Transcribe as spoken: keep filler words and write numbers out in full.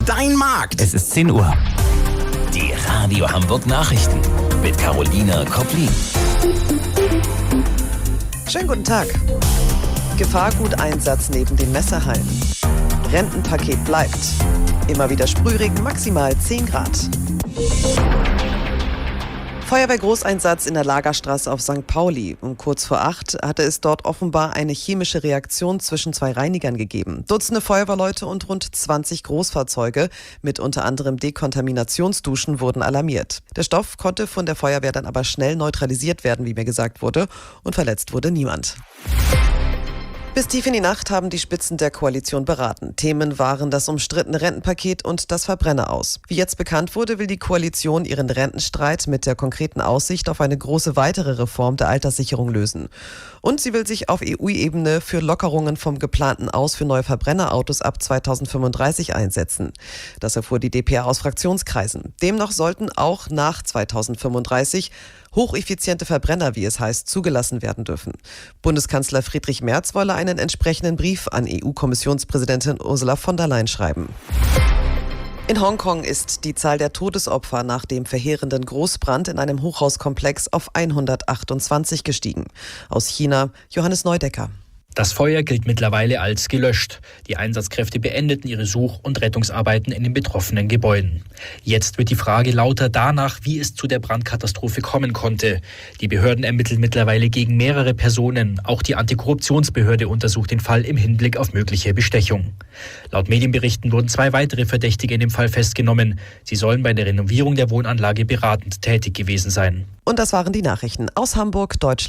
dein Markt. Es ist zehn Uhr. Die Radio Hamburg Nachrichten mit Carolina Koplin. Schönen guten Tag. Gefahrguteinsatz neben den Messerhallen. Rentenpaket bleibt. Immer wieder Sprühregen, maximal zehn Grad. Feuerwehrgroßeinsatz in der Lagerstraße auf Sankt Pauli. Um kurz vor acht hatte es dort offenbar eine chemische Reaktion zwischen zwei Reinigern gegeben. Dutzende Feuerwehrleute und rund zwanzig Großfahrzeuge mit unter anderem Dekontaminationsduschen wurden alarmiert. Der Stoff konnte von der Feuerwehr dann aber schnell neutralisiert werden, wie mir gesagt wurde, und verletzt wurde niemand. Bis tief in die Nacht haben die Spitzen der Koalition beraten. Themen waren das umstrittene Rentenpaket und das Verbrenner-Aus. Wie jetzt bekannt wurde, will die Koalition ihren Rentenstreit mit der konkreten Aussicht auf eine große weitere Reform der Alterssicherung lösen. Und sie will sich auf E U-Ebene für Lockerungen vom geplanten Aus für neue Verbrennerautos ab zweitausendfünfunddreißig einsetzen. Das erfuhr die D P R aus Fraktionskreisen. Demnach sollten auch nach zweitausendfünfunddreißig hocheffiziente Verbrenner, wie es heißt, zugelassen werden dürfen. Bundeskanzler Friedrich Merz wolle einen entsprechenden Brief an E U-Kommissionspräsidentin Ursula von der Leyen schreiben. In Hongkong ist die Zahl der Todesopfer nach dem verheerenden Großbrand in einem Hochhauskomplex auf hundertachtundzwanzig gestiegen. Aus China, Johannes Neudecker. Das Feuer gilt mittlerweile als gelöscht. Die Einsatzkräfte beendeten ihre Such- und Rettungsarbeiten in den betroffenen Gebäuden. Jetzt wird die Frage lauter danach, wie es zu der Brandkatastrophe kommen konnte. Die Behörden ermitteln mittlerweile gegen mehrere Personen. Auch die Antikorruptionsbehörde untersucht den Fall im Hinblick auf mögliche Bestechung. Laut Medienberichten wurden zwei weitere Verdächtige in dem Fall festgenommen. Sie sollen bei der Renovierung der Wohnanlage beratend tätig gewesen sein. Und das waren die Nachrichten aus Hamburg, Deutschland.